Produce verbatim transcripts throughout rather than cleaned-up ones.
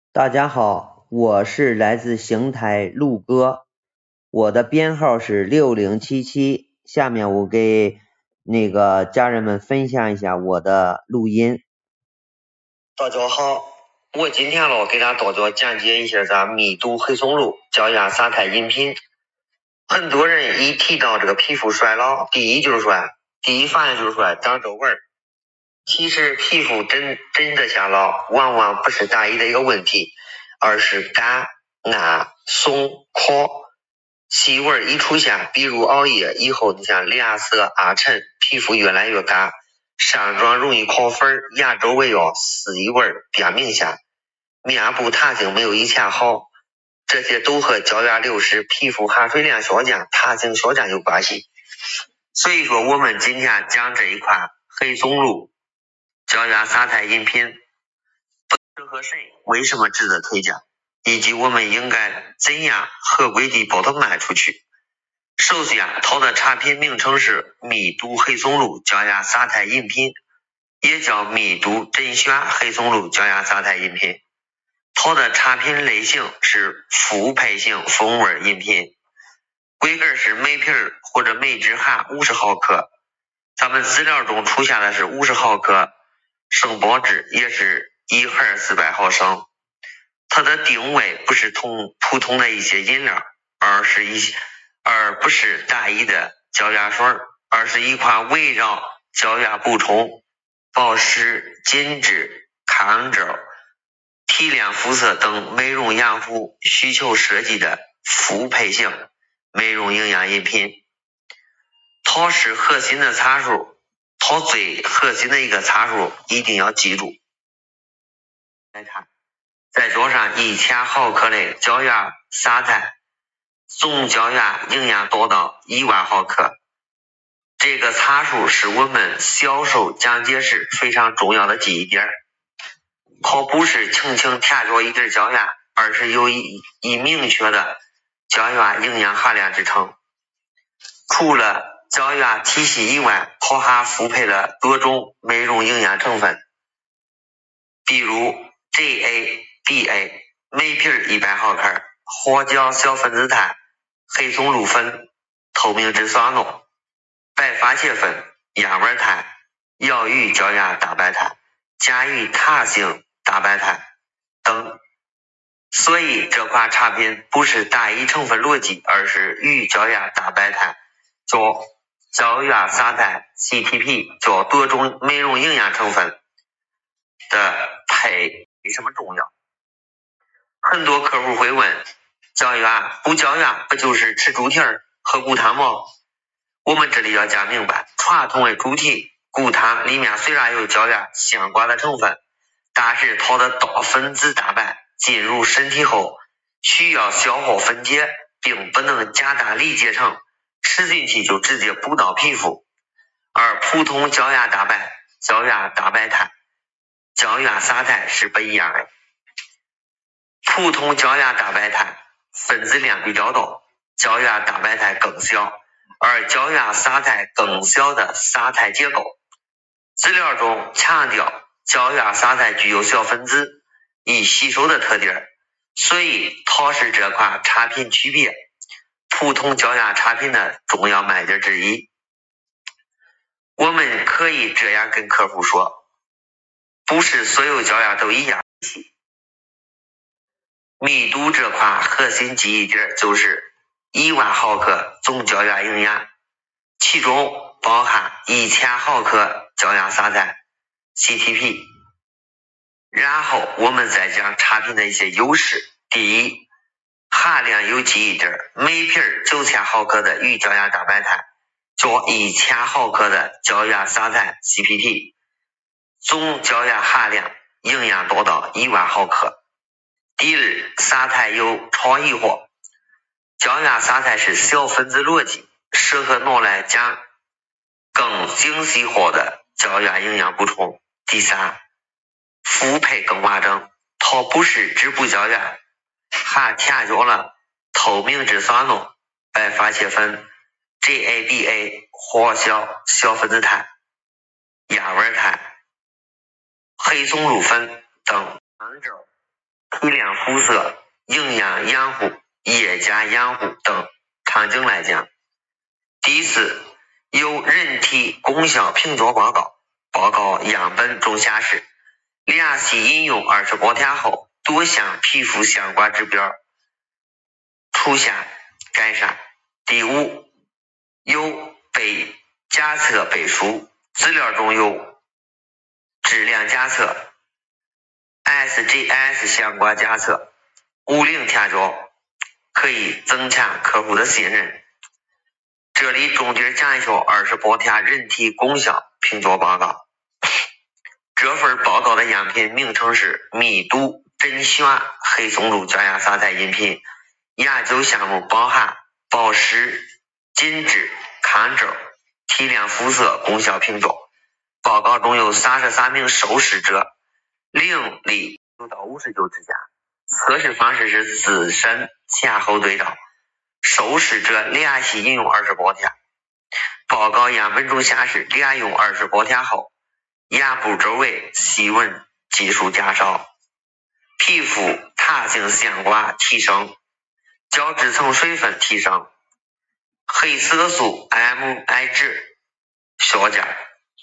大家好，我是来自邢台陆哥，我的编号是六零七七。下面我给那个家人们分享一下我的录音。 大家好，我今天喽给大家讲解一下咱密度黑松露胶原撒肽饮品。很多人一提到这个皮肤衰老，第一就是说，第一反应就是说长皱纹。其实皮肤真真的下老，往往不是大一的一个问题，而是干、暗、松、枯。细纹一出现，比如熬夜以后，你像脸色暗沉，皮肤越来越干，上妆容易烤粉，牙周围哦丝异纹变明显，面部弹性没有以前好，这些都和胶原流失、皮肤含水量下降、弹性下降有关系。所以说我们今天讲这一款黑松露胶原撒肽饮品适合谁，为什么值得推荐，以及我们应该怎样合规地把它卖出去。首先，它的产品名称是密度黑松露胶原撒肽饮品，也叫密度甄选黑松露胶原撒肽饮品。它的产品类型是复配型风味饮品，规格是每瓶或者每支含五十毫克。咱们资料中出现的是五十毫克，圣包纸也是一盒四百毫升。它的定位不是同普通的一些饮料，而是一些而不是单一的胶原水，而是一款围绕胶原补充、保湿、紧致、抗皱、提亮肤色等美容养护需求设计的复配型美容营养饮品。它是核心的参数，它最核心的一个参数一定要记住。来看，再加上一千毫克的胶原撒肽，总胶原营养达到一万毫克。这个参数是我们销售讲解时非常重要的记忆点。它不是轻轻填着一点胶原，而是有一一明确的胶原营养含量支撑。除了胶原体系以外，它还复配了多种美容营养成分，比如 G A B A 每瓶一百毫克，花椒小分子肽、黑松露粉、透明质酸钠、白番茄粉、鸭尾肽、药鱼胶原蛋白肽、甲鱼弹性蛋白肽等。所以这款产品不是单一成分逻辑，而是鱼胶原蛋白肽加胶原撒肽 C T P 加多种美容营养成分的配为什么重要？很多客户会问，胶原补胶原不就是吃猪蹄儿喝骨汤吗？我们这里要讲明白，传统的猪蹄、骨汤里面虽然有胶原相关的成分，但是它的大分子蛋白进入身体后需要消化分解，并不能简单理解成吃进去就直接补到皮肤。而普通胶原蛋白、胶原蛋白肽、胶原撒肽是不一样的。普通胶原蛋白肽分子量比较大，胶原蛋白肽更小，而胶原撒肽更小的撒肽结构。资料中强调胶原撒肽具有小分子易吸收的特点，所以它是这款产品区别普通胶原产品的重要卖点之一。我们可以这样跟客户说，不是所有胶原都一样。密度这款核心记忆点就是一万毫克总胶原营养，其中包含一千毫克胶原撒肽 C T P。 然后我们再讲产品的一些优势。第一，含量有记忆点，每瓶九千毫克的鱼胶原蛋白肽加一千毫克的胶原撒肽 C P T， 总胶原含量营养达到一万毫克。第二，撒肽有创意化，胶原撒肽是小分子逻辑，适合拿来讲更精细化的胶原营养补充。第三，复配更完整，它不是只补胶原，还添加了透明质酸钠、白番茄粉、G A B A 花椒小分子肽、鸭尾肽、黑松露粉等。 提亮肤色、营养养护、液加养护等场景来讲。第四，有人体功效评作报告，报告样本中显示，联系饮用二十多天后，多项皮肤相关指标出现改善。第五，有被检测背书，资料中有质量检测、S G S 相关检测、无零添加，可以增强客户的信任。这里重点讲一下二十多天人体功效评作报告。这份报告的样品名称是密度甄选黑松露胶原撒肽饮品，研究项目包含保湿、紧致、抗皱、提亮肤色功效评作。报告中有三十三名受试者，龄历六到五十九之间，测试方式是自身前后对照，受试者连续饮用二十多天。报告样本中显示，连用二十多天后，眼部周围细纹基数减少，皮肤弹性相关提升，角质层水分提升，黑色素 M I 值下降，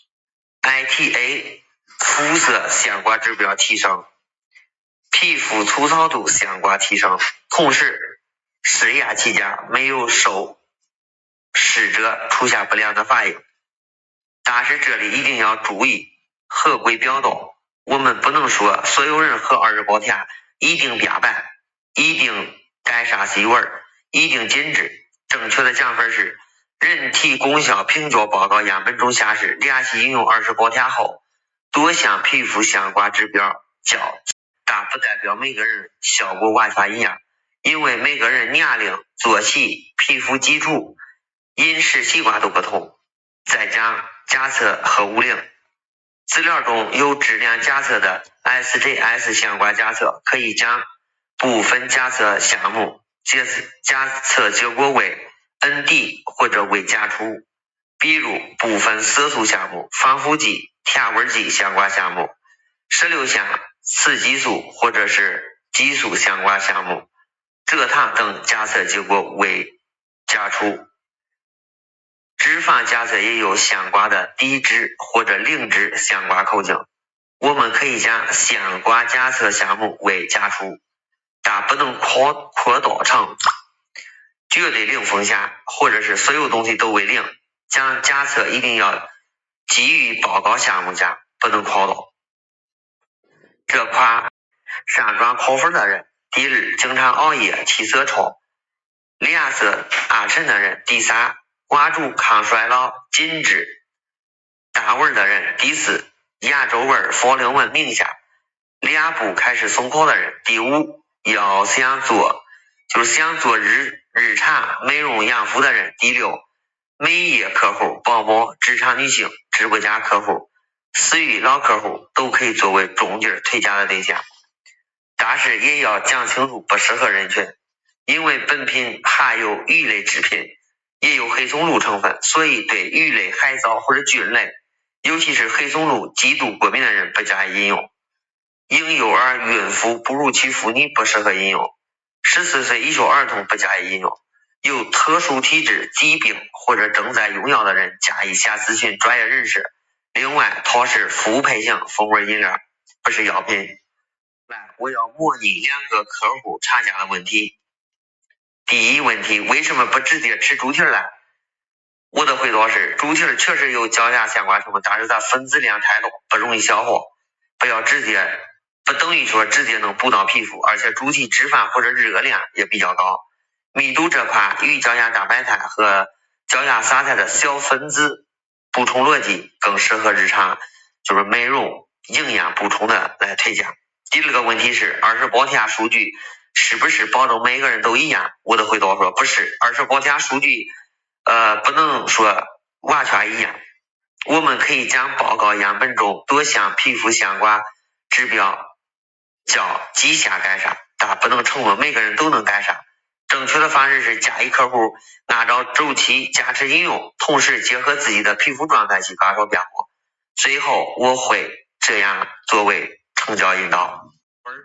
I T A 肤色相关指标提升，皮肤粗糙度相关提升。同时试验期间没有受试者出现不良的反应。但是这里一定要注意合规表达，我们不能说所有人喝二十多天一定变白，一定改善细纹，一定紧致。正确的讲法是，人体功效评价报告样本中显示，连续饮用二十多天后，多项皮肤相关指标较，但不代表每个人效果完全一样，因为每个人年龄、作息、皮肤基础、饮食习惯都不同。再讲检测和无零，资料中有质量检测的 S G S 相关检测，可以将部分检测项目检测结果为 N D 或者未检出，比如部分色素项目、防腐剂、甜味剂相关项目、十六项雌激素或者是激素相关项目、蔗糖等检测结果未检出。脂肪检测也有相关的低脂或者零脂相关口径，我们可以将相关检测项目为检出，但不能扩扩大成绝对零风险，或者是所有东西都为零。将检测一定要基于报告项目讲，不能扩大。这块上专考分的人，第二经常熬夜、气色差、脸色暗沉的人，第三关注抗衰老、紧致、淡纹的人，第四眼周纹、法令纹明显、脸部开始松垮的人，第五要想做就是想做日日常美容养肤的人，第六美业客户、宝宝、职场女性、直播间客户、私域老客户都可以作为重点推荐的对象，但是也要讲清楚不适合人群，因为本品含有鱼类制品，也有黑松露成分，所以对鱼类、海藻或者菌类，尤其是黑松露极度过敏的人不建议饮用。婴幼儿、孕妇、哺乳期妇女不适合饮用，十四岁以下儿童不建议饮用，有特殊体质、疾病或者正在用药的人建议先咨询专业人士。另外，它是复配型风味饮料，不是药品。来，我要模拟两个客户常见的问题。第一问题，为什么不直接吃猪蹄呢？我的回答是，猪蹄确实有胶原相关成分，但是它分子量太大，不容易消化，不要直接，不等于说直接能补到皮肤，而且猪蹄脂肪或者热量也比较高。密度这块与胶原蛋白肽和胶原撒肽的小分子补充逻辑更适合日常就是美容营养补充的来推荐。第二个问题是，二十多天数据是不是保证每个人都一样？我的回答说不是，二十多天数据呃不能说完全一样，我们可以将报告样本中多项皮肤相关指标叫极限改善，但不能承诺每个人都能改善。正确的方式是建议客户按照周期坚持饮用，同时结合自己的皮肤状态去感受变化。最后我会这样作为成交引导。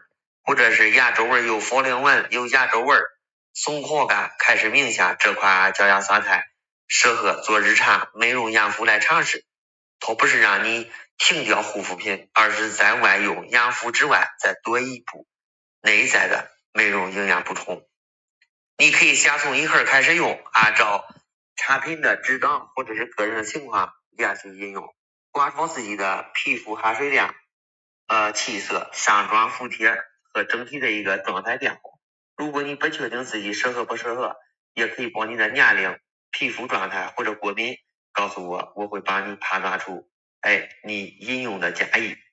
或者是牙周纹有佛灵纹、有牙周纹、松口感开始明显，这款胶牙沙肽适合做日常美容养肤来尝试。它不是让你停掉护肤品，而是在外用养肤之外再多一步内在的美容营养补充。你可以先从一盒开始用，按照产品的质感或者是个人的情况连续饮用，观察自己的皮肤含水量、呃气色、上妆服帖和整体的一个状态变化。如果你不确定自己适合不适合，也可以把你的年龄、皮肤状态或者过敏告诉我，我会帮你判断出哎你饮用的建议。